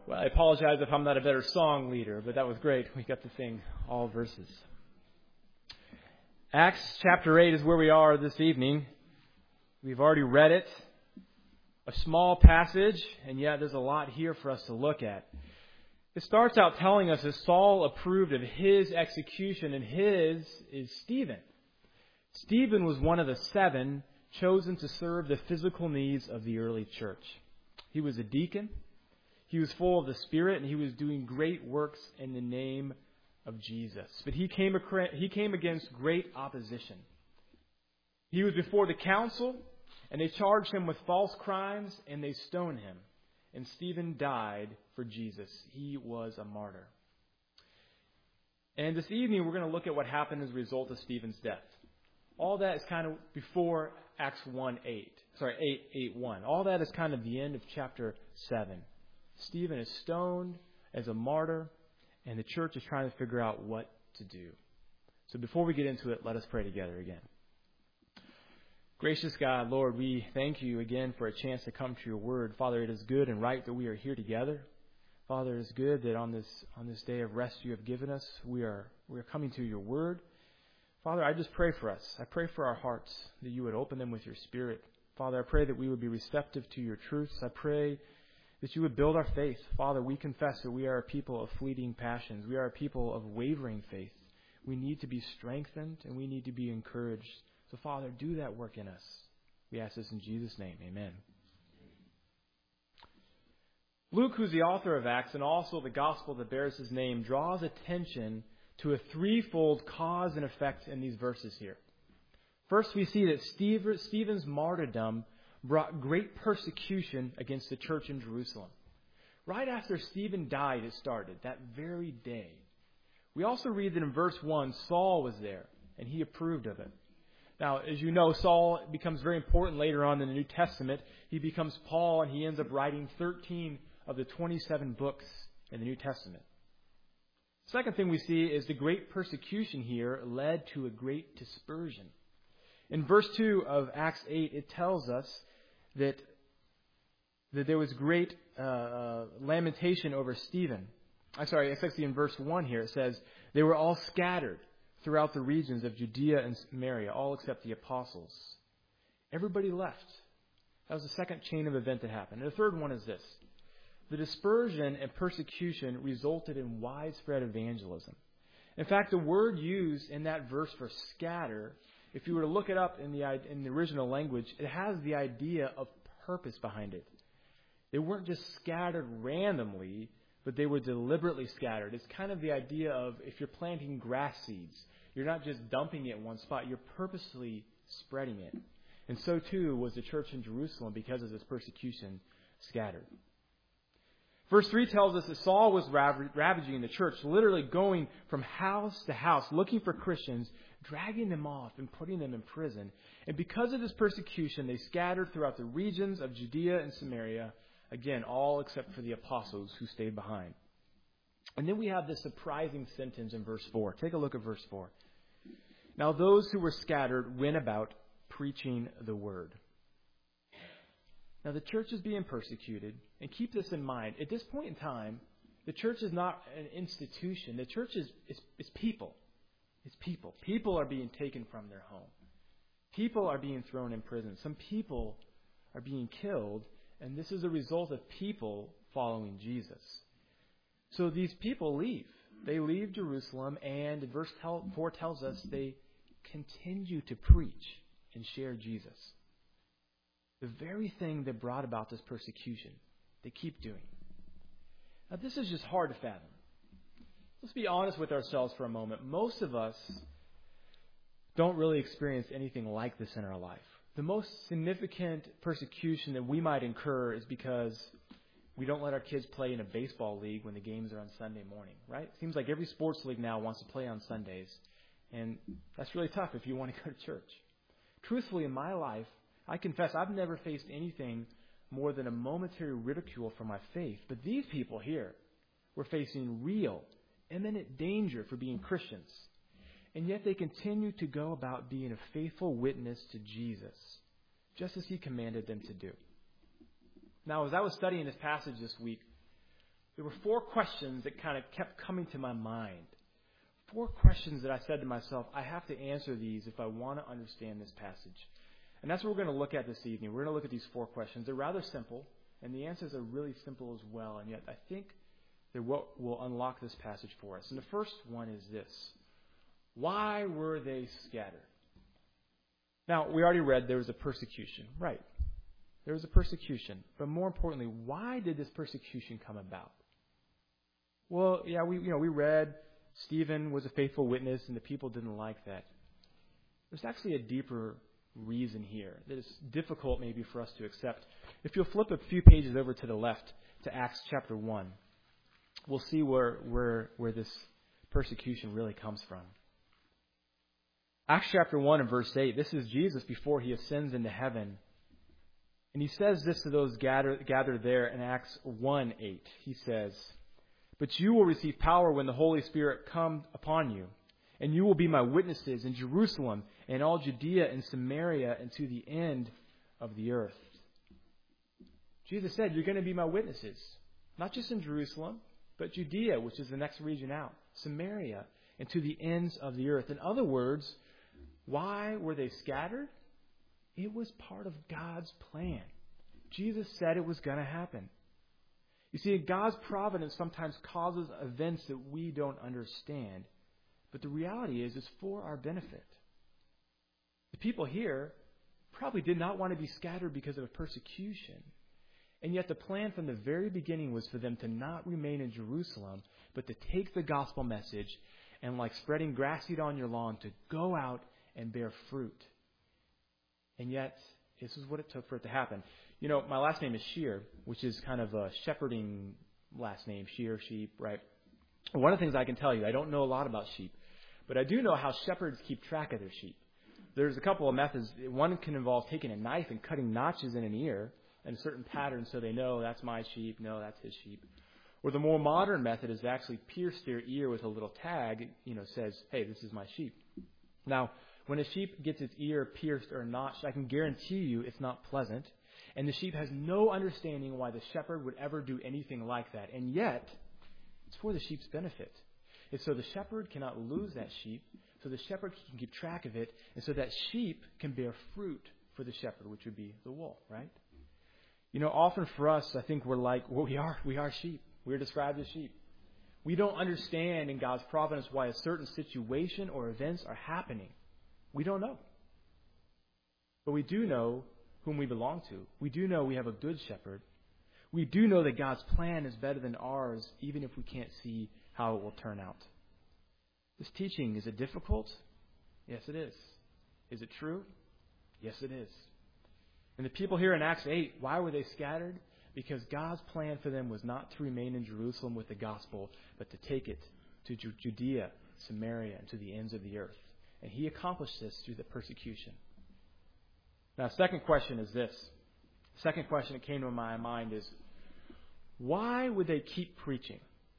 Well, I apologize if I'm not a better song leader, but that was great. We got to sing all verses. Acts chapter 8 is where we are this evening. We've already read it. A small passage, and yet there's a lot here for us to look at. It starts out telling us that Saul approved of his execution, and his is Stephen. Stephen was one of the 7 chosen to serve the physical needs of the early church. He was a deacon. He was full of the Spirit, and he was doing great works in the name of Jesus. But he came against great opposition. He was before the council, and they charged him with false crimes, and they stoned him. And Stephen died for Jesus. He was a martyr. And this evening, we're going to look at what happened as a result of Stephen's death. All that is kind of before Acts 8:1. All that is kind of the end of chapter 7. Stephen is stoned as a martyr, and the church is trying to figure out what to do. So before we get into it, let us pray together again. Gracious God, Lord, we thank you again for a chance to come to your word. Father, it is good and right that we are here together. Father, it is good that on this day of rest you have given us, we are coming to your word. Father, I just pray for us. I pray for our hearts, that you would open them with your Spirit. Father, I pray that we would be receptive to your truths. I pray that you would build our faith. Father, we confess that we are a people of fleeting passions. We are a people of wavering faith. We need to be strengthened and we need to be encouraged. So, Father, do that work in us. We ask this in Jesus' name. Amen. Luke, who's the author of Acts and also the gospel that bears his name, draws attention to a threefold cause and effect in these verses here. First, we see that Stephen's martyrdom brought great persecution against the church in Jerusalem. Right after Stephen died, it started, that very day. We also read that in verse 1, Saul was there, and he approved of it. Now, as you know, Saul becomes very important later on in the New Testament. He becomes Paul, and he ends up writing 13 of the 27 books in the New Testament. Second thing we see is the great persecution here led to a great dispersion. In verse 2 of Acts 8, it tells us that there was great lamentation over Stephen. It's actually in verse 1 here. It says, they were all scattered throughout the regions of Judea and Samaria, all except the apostles. Everybody left. That was the second chain of event that happened. And the third one is this. The dispersion and persecution resulted in widespread evangelism. In fact, the word used in that verse for scatter, if you were to look it up in the original language, it has the idea of purpose behind it. They weren't just scattered randomly, but they were deliberately scattered. It's kind of the idea of if you're planting grass seeds, you're not just dumping it in one spot, you're purposely spreading it. And so too was the church in Jerusalem because of this persecution scattered. Verse 3 tells us that Saul was ravaging the church, literally going from house to house, looking for Christians, dragging them off and putting them in prison. And because of this persecution, they scattered throughout the regions of Judea and Samaria, again, all except for the apostles who stayed behind. And then we have this surprising sentence in verse 4. Take a look at verse 4. Now those who were scattered went about preaching the word. Now the church is being persecuted, and keep this in mind. At this point in time, the church is not an institution. The church is people. It's people. People are being taken from their home. People are being thrown in prison. Some people are being killed, and this is a result of people following Jesus. So these people leave. They leave Jerusalem, and verse 4 tells us they continue to preach and share Jesus. The very thing that brought about this persecution, they keep doing. Now, this is just hard to fathom. Let's be honest with ourselves for a moment. Most of us don't really experience anything like this in our life. The most significant persecution that we might incur is because we don't let our kids play in a baseball league when the games are on Sunday morning, right? It seems like every sports league now wants to play on Sundays, and that's really tough if you want to go to church. Truthfully, in my life, I confess I've never faced anything more than a momentary ridicule for my faith. But these people here were facing real, imminent danger for being Christians. And yet they continue to go about being a faithful witness to Jesus, just as he commanded them to do. Now, as I was studying this passage this week, there were 4 questions that kind of kept coming to my mind. 4 questions that I said to myself, I have to answer these if I want to understand this passage. And that's what we're going to look at this evening. We're going to look at these 4 questions. They're rather simple, and the answers are really simple as well. And yet I think they're what will unlock this passage for us. And the first one is this. Why were they scattered? Now, we already read there was a persecution. Right. There was a persecution. But more importantly, why did this persecution come about? Well, yeah, we read Stephen was a faithful witness and the people didn't like that. There's actually a deeper reason here that is difficult maybe for us to accept. If you'll flip a few pages over to the left to Acts chapter 1, we'll see where this persecution really comes from. Acts chapter 1 and verse 8, this is Jesus before he ascends into heaven. And he says this to those gathered there in Acts 1:8. He says, "But you will receive power when the Holy Spirit comes upon you, and you will be my witnesses in Jerusalem and all Judea and Samaria and to the end of the earth." Jesus said, you're going to be my witnesses, not just in Jerusalem, but Judea, which is the next region out, Samaria, and to the ends of the earth. In other words, why were they scattered? It was part of God's plan. Jesus said it was going to happen. You see, God's providence sometimes causes events that we don't understand. But the reality is, it's for our benefit. The people here probably did not want to be scattered because of a persecution. And yet the plan from the very beginning was for them to not remain in Jerusalem, but to take the gospel message and, like spreading grass seed on your lawn, to go out and bear fruit. And yet, this is what it took for it to happen. You know, my last name is Shear, which is kind of a shepherding last name, Shear, sheep, right? One of the things I can tell you, I don't know a lot about sheep, but I do know how shepherds keep track of their sheep. There's a couple of methods. One can involve taking a knife and cutting notches in an ear in a certain pattern so they know that's my sheep, no, that's his sheep. Or the more modern method is to actually pierce their ear with a little tag, says, hey, this is my sheep. Now, when a sheep gets its ear pierced or notched, I can guarantee you it's not pleasant. And the sheep has no understanding why the shepherd would ever do anything like that. And yet, it's for the sheep's benefit. It's so the shepherd cannot lose that sheep, so the shepherd can keep track of it, and so that sheep can bear fruit for the shepherd, which would be the wool, right? Often for us, I think we're like, well, we are sheep. We're described as sheep. We don't understand in God's providence why a certain situation or events are happening. We don't know. But we do know whom we belong to. We do know we have a good shepherd. We do know that God's plan is better than ours, even if we can't see how it will turn out. This teaching, is it difficult? Yes, it is. Is it true? Yes, it is. And the people here in Acts 8, why were they scattered? Because God's plan for them was not to remain in Jerusalem with the gospel, but to take it to Judea, Samaria, and to the ends of the earth. And he accomplished this through the persecution. Now, second question is this. The second question that came to my mind is, why would they keep preaching?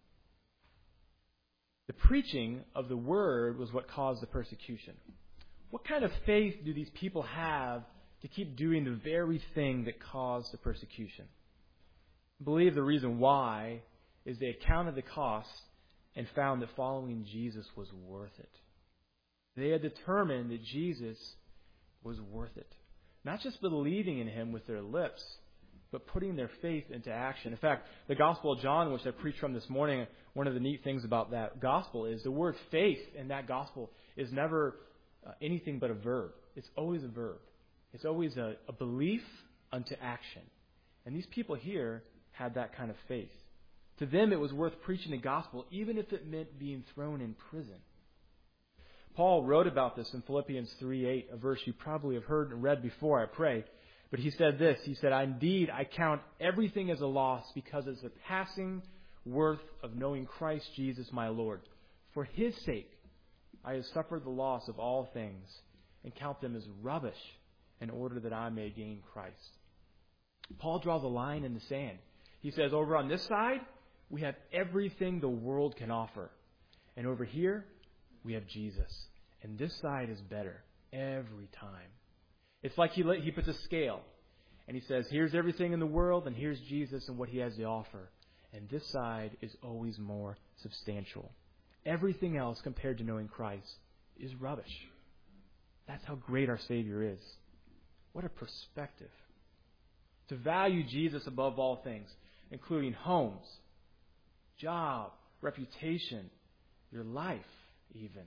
The preaching of the word was what caused the persecution. What kind of faith do these people have to keep doing the very thing that caused the persecution? I believe the reason why is they counted the cost and found that following Jesus was worth it. They had determined that Jesus was worth it. Not just believing in him with their lips, but putting their faith into action. In fact, the Gospel of John, which I preached from this morning, one of the neat things about that gospel is the word faith in that gospel is never anything but a verb. It's always a verb. It's always a belief unto action. And these people here had that kind of faith. To them, it was worth preaching the gospel, even if it meant being thrown in prison. Paul wrote about this in Philippians 3:8, a verse you probably have heard and read before, I pray. But he said this, he said, "Indeed, I count everything as a loss because of the passing worth of knowing Christ Jesus my Lord. For his sake, I have suffered the loss of all things and count them as rubbish in order that I may gain Christ." Paul draws a line in the sand. He says, over on this side, we have everything the world can offer. And over here, we have Jesus. And this side is better every time. It's like he puts a scale. And he says, here's everything in the world, and here's Jesus and what he has to offer. and this side is always more substantial. Everything else compared to knowing Christ is rubbish. That's how great our Savior is. What a perspective. To value Jesus above all things, including homes, job, reputation, your life even.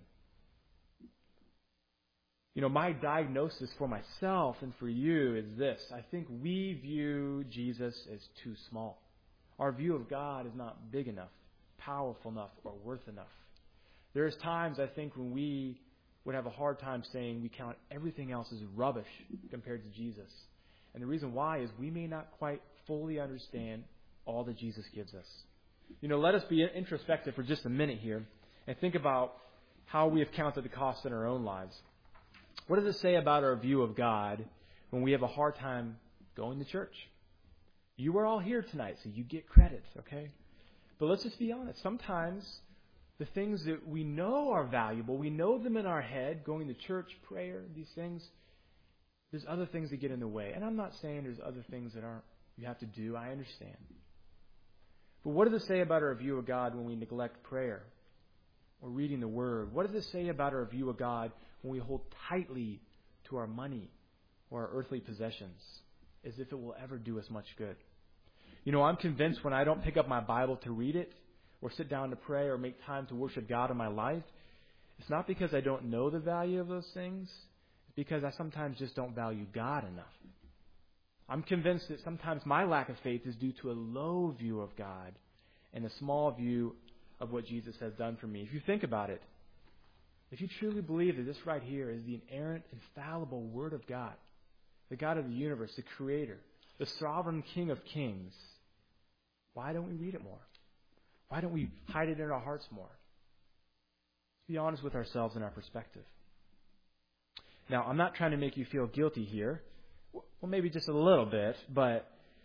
My diagnosis for myself and for you is this. I think we view Jesus as too small. Our view of God is not big enough, powerful enough, or worth enough. There's times, I think, when we would have a hard time saying we count everything else as rubbish compared to Jesus. And the reason why is we may not quite fully understand all that Jesus gives us. Let us be introspective for just a minute here and think about how we have counted the cost in our own lives. What does it say about our view of God when we have a hard time going to church? You are all here tonight, so you get credit, okay? But let's just be honest. Sometimes the things that we know are valuable, we know them in our head, going to church, prayer, these things, there's other things that get in the way. And I'm not saying there's other things that you have to do. I understand. But what does it say about our view of God when we neglect prayer or reading the Word? What does it say about our view of God when we hold tightly to our money or our earthly possessions as if it will ever do us much good? I'm convinced when I don't pick up my Bible to read it or sit down to pray or make time to worship God in my life, it's not because I don't know the value of those things. It's because I sometimes just don't value God enough. I'm convinced that sometimes my lack of faith is due to a low view of God and a small view of what Jesus has done for me. If you think about it, if you truly believe that this right here is the inerrant, infallible Word of God, the God of the universe, the Creator, the sovereign King of kings, why don't we read it more? Why don't we hide it in our hearts more? Let's be honest with ourselves and our perspective. Now, I'm not trying to make you feel guilty here. Well, maybe just a little bit, but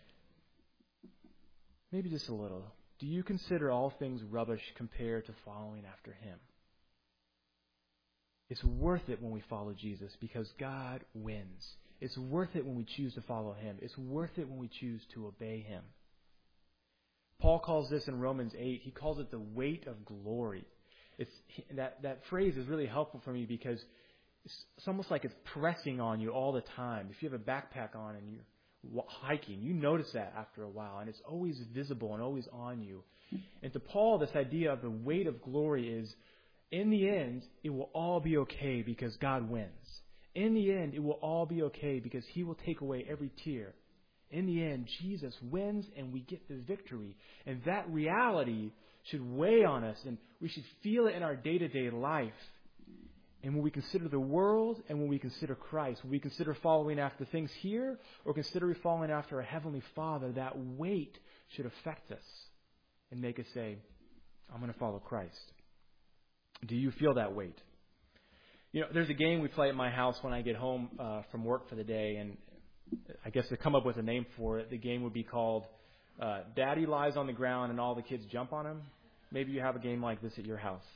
maybe just a little. Do you consider all things rubbish compared to following after Him? It's worth it when we follow Jesus because God wins. It's worth it when we choose to follow Him. It's worth it when we choose to obey Him. Paul calls this in Romans 8, he calls it the weight of glory. That phrase is really helpful for me because it's almost like it's pressing on you all the time. If you have a backpack on and you're hiking, you notice that after a while, and it's always visible and always on you. And to Paul, this idea of the weight of glory is, in the end, it will all be okay because God wins. In the end, it will all be okay because He will take away every tear. In the end, Jesus wins and we get the victory. And that reality should weigh on us and we should feel it in our day-to-day life. And when we consider the world and when we consider Christ, when we consider following after things here or consider following after our Heavenly Father, that weight should affect us and make us say, I'm going to follow Christ. Do you feel that weight? There's a game we play at my house when I get home from work for the day, and I guess to come up with a name for it, the game would be called Daddy Lies on the Ground and All the Kids Jump on Him. Maybe you have a game like this at your house.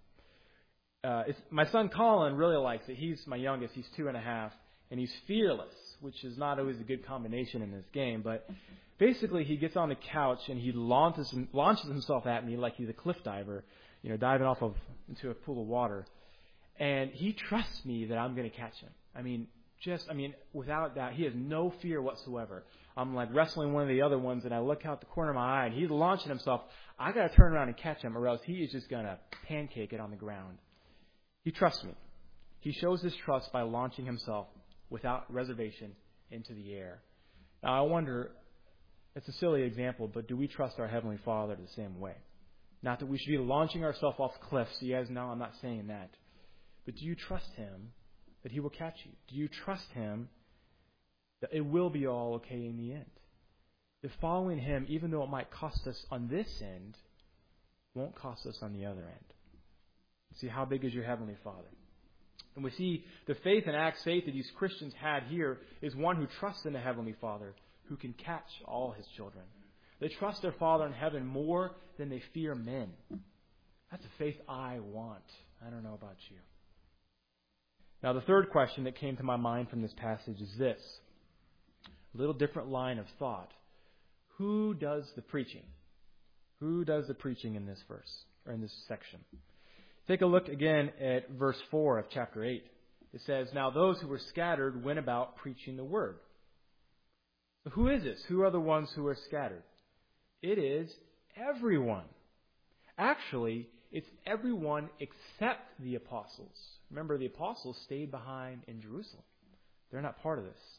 My son Colin really likes it. He's my youngest. He's 2.5, and he's fearless, which is not always a good combination in this game. But basically, he gets on the couch and he launches himself at me like he's a cliff diver, diving into a pool of water. And he trusts me that I'm going to catch him. Without doubt, he has no fear whatsoever. I'm like wrestling one of the other ones, and I look out the corner of my eye, and he's launching himself. I got to turn around and catch him, or else he is just going to pancake it on the ground. He trusts me. He shows his trust by launching himself without reservation into the air. Now, I wonder, it's a silly example, but do we trust our Heavenly Father the same way? Not that we should be launching ourselves off cliffs. You guys know I'm not saying that. But do you trust Him that He will catch you? Do you trust Him that it will be all okay in the end? That following Him, even though it might cost us on this end, won't cost us on the other end. See, how big is your Heavenly Father? And we see the faith and Acts faith that these Christians had here is one who trusts in the Heavenly Father who can catch all His children. They trust their Father in heaven more than they fear men. That's a faith I want. I don't know about you. Now, the third question that came to my mind from this passage is this. A little different line of thought. Who does the preaching? Who does the preaching in this verse, or in this section? Take a look again at verse 4 of chapter 8. It says, "Now those who were scattered went about preaching the word." So who is this? Who are the ones who are scattered? It is everyone. Actually, it's everyone except the apostles. Remember, the apostles stayed behind in Jerusalem. They're not part of this.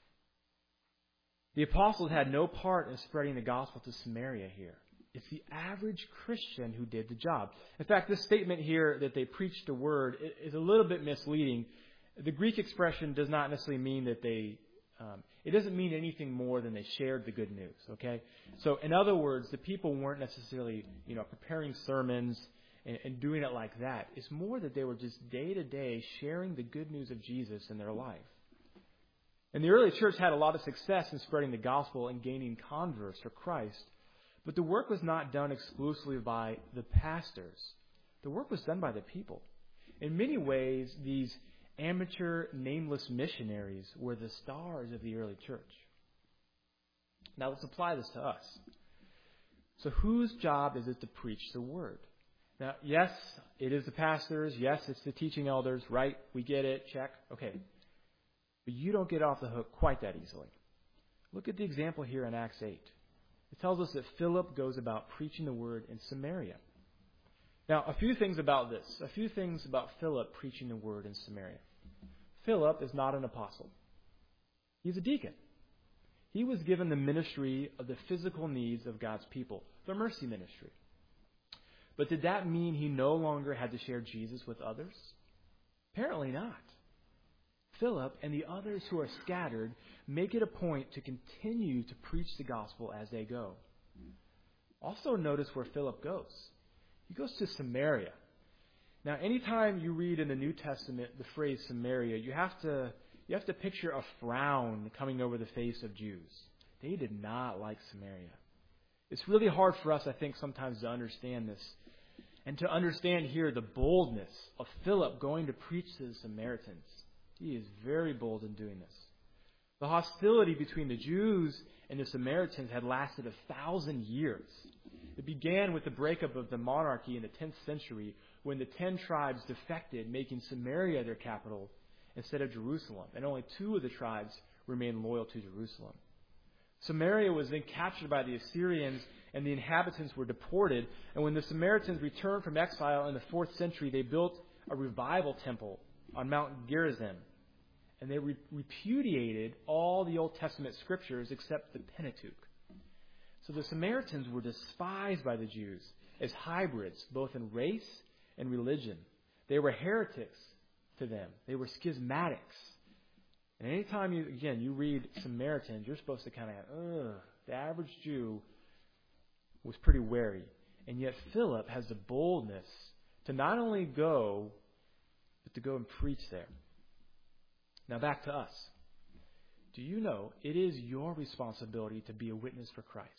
The apostles had no part in spreading the gospel to Samaria here. It's the average Christian who did the job. In fact, this statement here that they preached the word is a little bit misleading. The Greek expression does not necessarily mean that it doesn't mean anything more than they shared the good news, okay? So, in other words, the people weren't necessarily, preparing sermons and doing it like that. It's more that they were just day to day sharing the good news of Jesus in their life. And the early church had a lot of success in spreading the gospel and gaining converts for Christ. But the work was not done exclusively by the pastors. The work was done by the people. In many ways, these amateur, nameless missionaries were the stars of the early church. Now let's apply this to us. So whose job is it to preach the word? Now, yes, it is the pastors. Yes, it's the teaching elders, right? We get it. Check. Okay. But you don't get off the hook quite that easily. Look at the example here in Acts 8. It tells us that Philip goes about preaching the word in Samaria. Now, a few things about this. A few things about Philip preaching the word in Samaria. Philip is not an apostle. He's a deacon. He was given the ministry of the physical needs of God's people, the mercy ministry. But did that mean he no longer had to share Jesus with others? Apparently not. Philip and the others who are scattered make it a point to continue to preach the gospel as they go. Also notice where Philip goes. He goes to Samaria. Now, anytime you read in the New Testament the phrase Samaria, you have to picture a frown coming over the face of Jews. They did not like Samaria. It's really hard for us, I think, sometimes to understand this. And to understand here the boldness of Philip going to preach to the Samaritans. He is very bold in doing this. The hostility between the Jews and the Samaritans had lasted 1,000 years. It began with the breakup of the monarchy in the 10th century when the 10 tribes defected, making Samaria their capital instead of Jerusalem. And only 2 of the tribes remained loyal to Jerusalem. Samaria was then captured by the Assyrians and the inhabitants were deported. And when the Samaritans returned from exile in the 4th century, they built a revival temple on Mount Gerizim. And they repudiated all the Old Testament scriptures except the Pentateuch. So the Samaritans were despised by the Jews as hybrids, both in race and religion. They were heretics to them. They were schismatics. And anytime you read Samaritans, you're supposed to kind of, the average Jew was pretty wary. And yet Philip has the boldness to not only go, but to go and preach there. Now back to us. Do you know it is your responsibility to be a witness for Christ?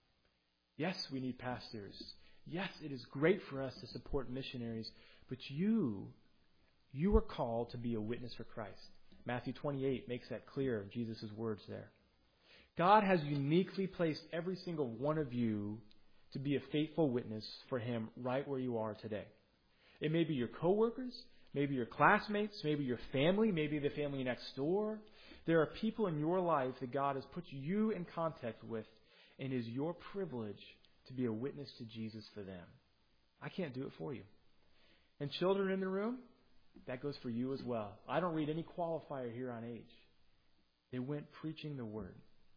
Yes, we need pastors. Yes, it is great for us to support missionaries, but you are called to be a witness for Christ. Matthew 28 makes that clear, Jesus' words there. God has uniquely placed every single one of you to be a faithful witness for Him right where you are today. It may be your coworkers, maybe your classmates, maybe your family, maybe the family next door. There are people in your life that God has put you in contact with, and it is your privilege to be a witness to Jesus for them. I can't do it for you. And children in the room, that goes for you as well. I don't read any qualifier here on age. They went preaching the word.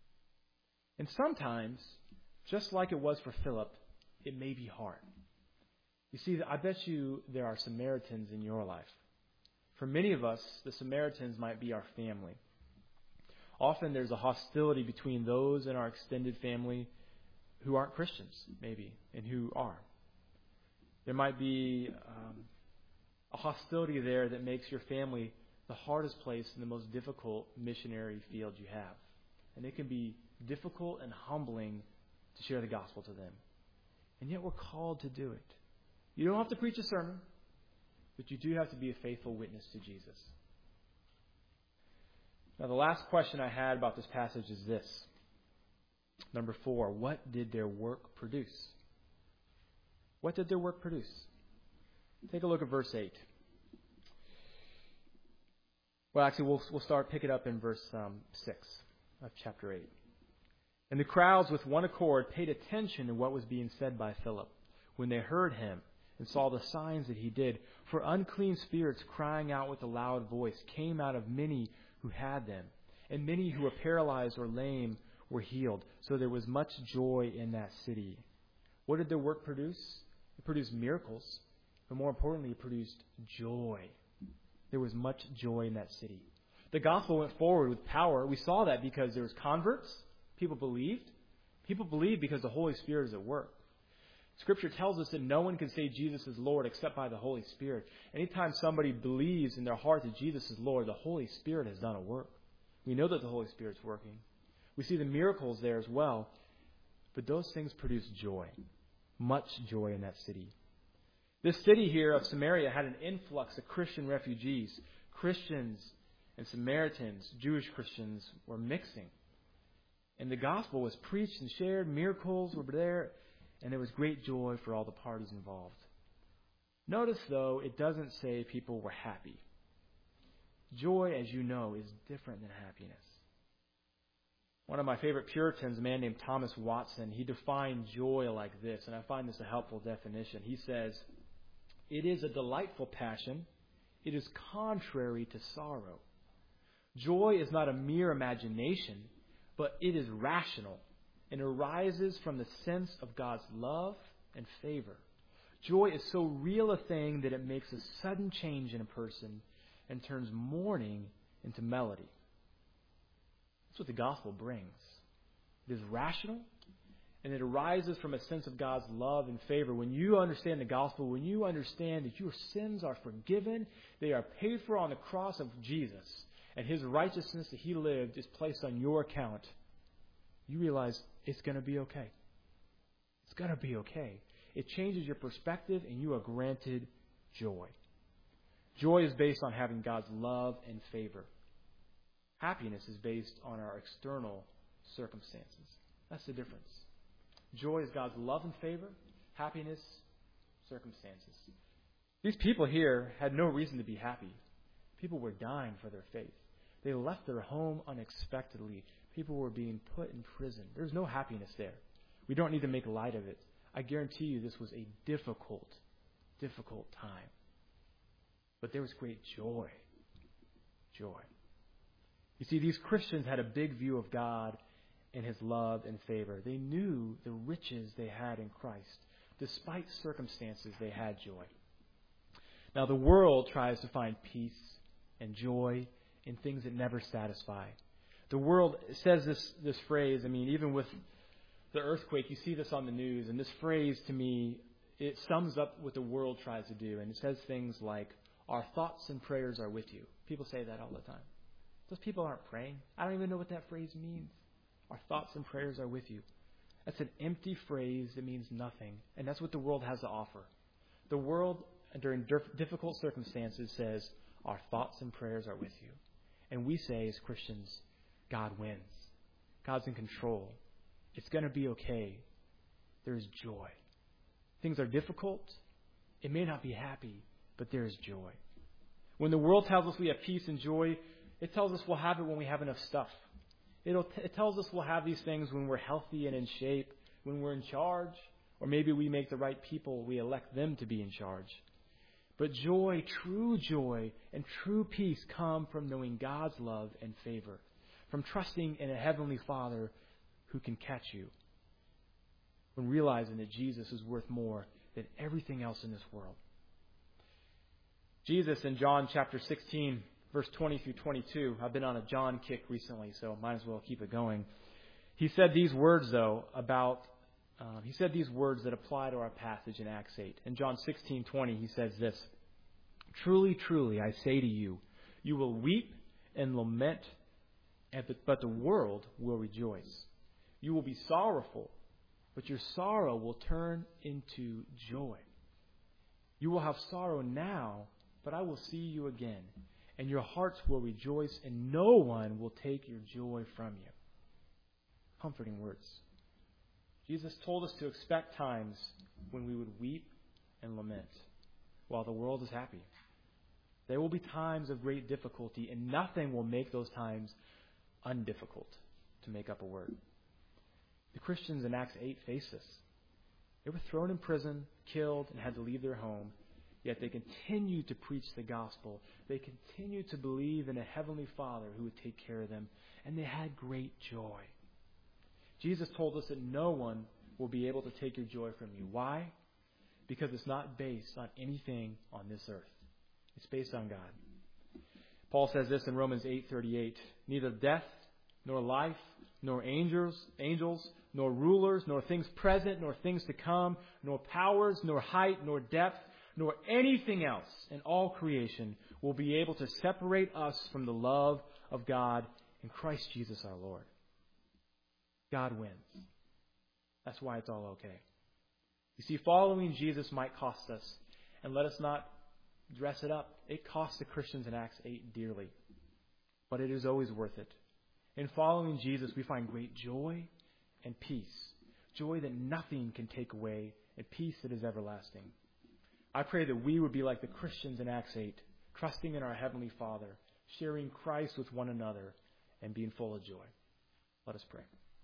And sometimes, just like it was for Philip, it may be hard. You see, I bet you there are Samaritans in your life. For many of us, the Samaritans might be our family. Often there's a hostility between those in our extended family who aren't Christians, maybe, and who are. There might be a hostility there that makes your family the hardest place in the most difficult missionary field you have. And it can be difficult and humbling to share the gospel to them. And yet we're called to do it. You don't have to preach a sermon, but you do have to be a faithful witness to Jesus. Now, the last question I had about this passage is this. Number 4, what did their work produce? What did their work produce? Take a look at verse 8. Well, actually, we'll pick it up in verse 6 of chapter 8. And the crowds with one accord paid attention to what was being said by Philip when they heard him and saw the signs that he did. For unclean spirits, crying out with a loud voice, came out of many who had them, and many who were paralyzed or lame were healed. So there was much joy in that city. What did their work produce? It produced miracles, but more importantly, it produced joy. There was much joy in that city. The gospel went forward with power. We saw that because there was converts. People believed. People believed because the Holy Spirit is at work. Scripture tells us that no one can say Jesus is Lord except by the Holy Spirit. Anytime somebody believes in their heart that Jesus is Lord, the Holy Spirit has done a work. We know that the Holy Spirit's working. We see the miracles there as well. But those things produce joy. Much joy in that city. This city here of Samaria had an influx of Christian refugees. Christians and Samaritans, Jewish Christians, were mixing. And the gospel was preached and shared. Miracles were there. And there was great joy for all the parties involved. Notice, though, it doesn't say people were happy. Joy, as you know, is different than happiness. One of my favorite Puritans, a man named Thomas Watson, he defined joy like this, and I find this a helpful definition. He says, "It is a delightful passion. It is contrary to sorrow. Joy is not a mere imagination, but it is rational and arises from the sense of God's love and favor. Joy is so real a thing that it makes a sudden change in a person and turns mourning into melody." That's what the gospel brings. It is rational, and it arises from a sense of God's love and favor. When you understand the gospel, when you understand that your sins are forgiven, they are paid for on the cross of Jesus, and His righteousness that He lived is placed on your account, you realize it's going to be okay. It's going to be okay. It changes your perspective, and you are granted joy. Joy is based on having God's love and favor. Happiness is based on our external circumstances. That's the difference. Joy is God's love and favor. Happiness, circumstances. These people here had no reason to be happy. People were dying for their faith. They left their home unexpectedly. People were being put in prison. There's no happiness there. We don't need to make light of it. I guarantee you this was a difficult time. But there was great joy. Joy. You see, these Christians had a big view of God and His love and favor. They knew the riches they had in Christ. Despite circumstances, they had joy. Now, the world tries to find peace and joy in things that never satisfy. The world says this phrase, even with the earthquake, you see this on the news, and this phrase to me, it sums up what the world tries to do. And it says things like, "Our thoughts and prayers are with you." People say that all the time. Those people aren't praying. I don't even know what that phrase means. Our thoughts and prayers are with you. That's an empty phrase that means nothing. And that's what the world has to offer. The world, during difficult circumstances, says, "Our thoughts and prayers are with you." And we say, as Christians, God wins. God's in control. It's going to be okay. There's joy. Things are difficult. It may not be happy, but there is joy. When the world tells us we have peace and joy, it tells us we'll have it when we have enough stuff. It tells us we'll have these things when we're healthy and in shape, when we're in charge, or maybe we make the right people, we elect them to be in charge. But joy, and true peace come from knowing God's love and favor, from trusting in a heavenly Father who can catch you, when realizing that Jesus is worth more than everything else in this world. Jesus in John chapter 16, verse 20 through 22. I've been on a John kick recently, so might as well keep it going. He said these words, though, that apply to our passage in Acts 8. In John 16:20, he says this, "Truly, truly, I say to you, you will weep and lament, but the world will rejoice. You will be sorrowful, but your sorrow will turn into joy. You will have sorrow now, but I will see you again, and your hearts will rejoice, and no one will take your joy from you." Comforting words. Jesus told us to expect times when we would weep and lament while the world is happy. There will be times of great difficulty, and nothing will make those times undifficult, to make up a word. The Christians in Acts 8 faced this. They were thrown in prison, killed, and had to leave their home. Yet they continued to preach the gospel. They continued to believe in a heavenly Father who would take care of them. And they had great joy. Jesus told us that no one will be able to take your joy from you. Why? Because it's not based on anything on this earth. It's based on God. Paul says this in Romans 8:38. Neither death, nor life, nor angels, nor rulers, nor things present, nor things to come, nor powers, nor height, nor depth, nor anything else in all creation will be able to separate us from the love of God in Christ Jesus our Lord. God wins. That's why it's all okay. You see, following Jesus might cost us, and let us not dress it up. It cost the Christians in Acts 8 dearly, but it is always worth it. In following Jesus, we find great joy and peace, joy that nothing can take away, and peace that is everlasting. I pray that we would be like the Christians in Acts 8, trusting in our Heavenly Father, sharing Christ with one another, and being full of joy. Let us pray.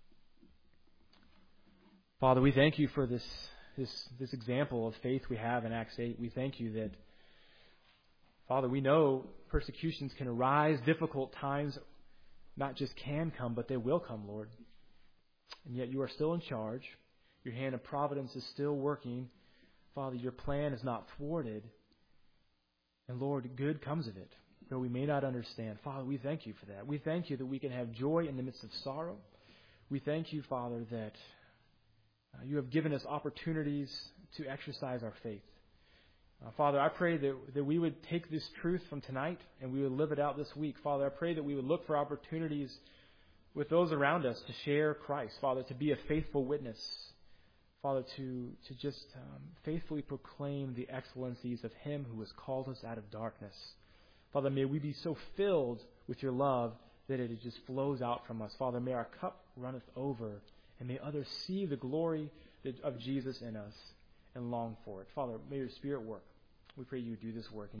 Father, we thank you for this example of faith we have in Acts 8. We thank you that, Father, we know persecutions can arise, difficult times not just can come, but they will come, Lord. And yet you are still in charge. Your hand of providence is still working. Father, your plan is not thwarted. And Lord, good comes of it, though we may not understand. Father, we thank you for that. We thank you that we can have joy in the midst of sorrow. We thank you, Father, that you have given us opportunities to exercise our faith. Father, I pray that we would take this truth from tonight and we would live it out this week. Father, I pray that we would look for opportunities with those around us to share Christ. Father, to be a faithful witness. Father, to just faithfully proclaim the excellencies of Him who has called us out of darkness. Father, may we be so filled with your love that it just flows out from us. Father, may our cup runneth over, and may others see the glory of Jesus in us and long for it. Father, may your Spirit work. We pray you do this work.